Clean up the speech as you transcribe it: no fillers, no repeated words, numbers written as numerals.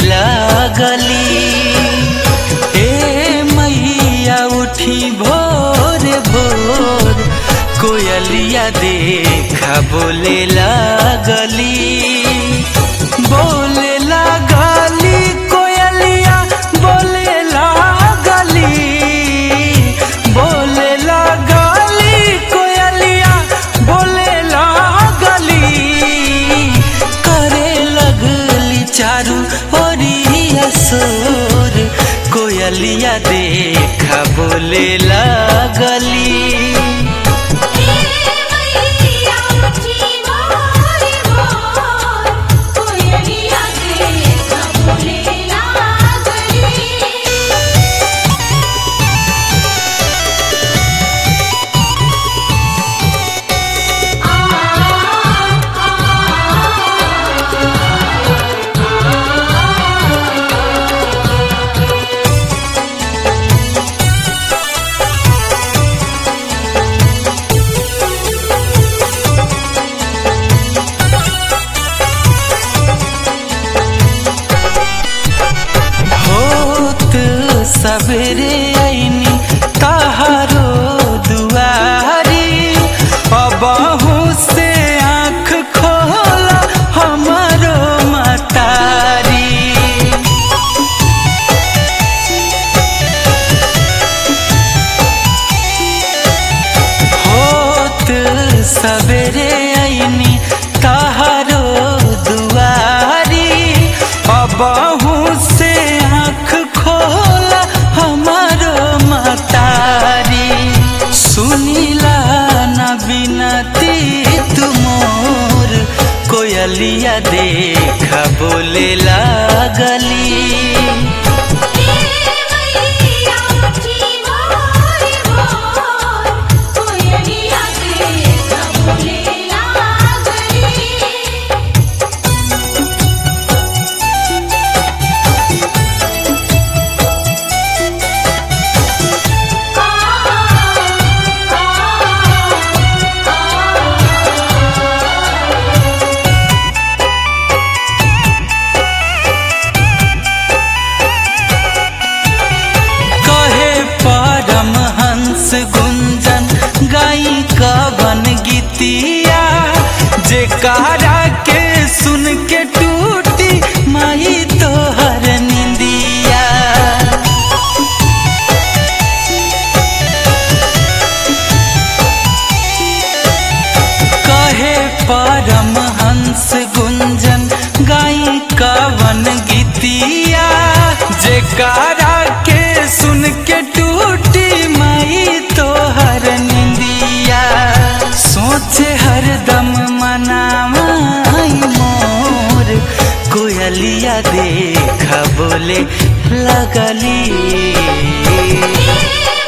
लागली। ए मैया उठी भोर भोर कोयलिया देखा बोले लागली। बोले लागली कोयलिया बोले लागली। बोले लागली कोयलिया बोले लागली। करे लगली चारू ओरिया सोर कोयलिया देखा बोले लागली। सबेरे आईनी तहारो दुआरी। अबहू से आँख खोला हमारो मतारी। होत सबेरे आईनी तहारो दुआरी। अबहू से आँख खोला हमारो मतारी। सुनीला न बिनती तुमोर कोयलिया देखा बोले लागली। गुंजन गाई का बन गीतिया जेकारा के सुन के टूटी माई तोहर निंदिया। कहे परमहंस गुंजन गाई का बन गीतिया जेकारा के सुन के टूटी माई तोहर निंदिया। सोचे हरदम मनाई मोर कोयलिया देखा बोले लगली।